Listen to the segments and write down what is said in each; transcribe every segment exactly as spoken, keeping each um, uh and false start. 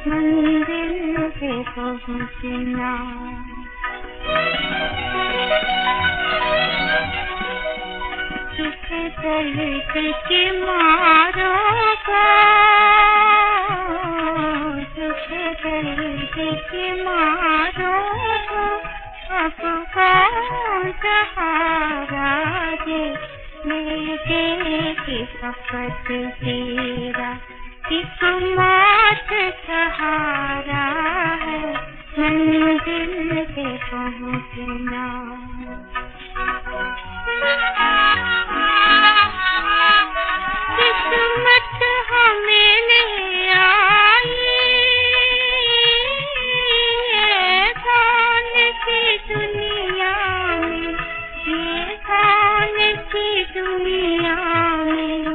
मंजिल पे पहुंचना। किस दर्द के मारों को, किस दर्द के मारों को अब कौन सहारा दे। मेरे के फकत तेरा एक मौत सहारा है, मंजिल पे पहुंचना। किस्मत हमें नहीं आई, ये कौन सी दुनिया में, ये कौन सी दुनिया में।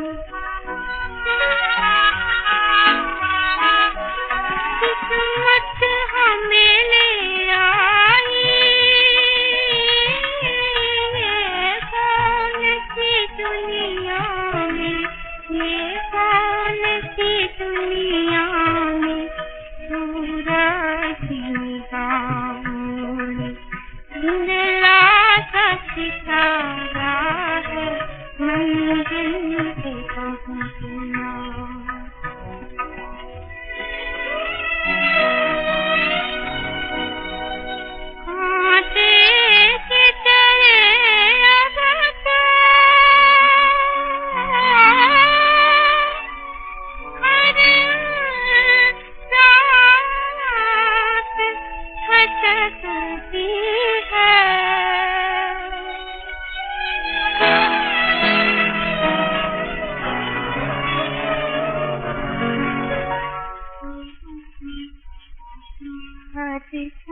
किस्मत हमें नहीं आई, ये कौन सी दुनिया में, ये कौन सी दुनिया में। सूरज निगाहों में धुंधला सा सितारा है, मंजिल पे पहुंचना। Hati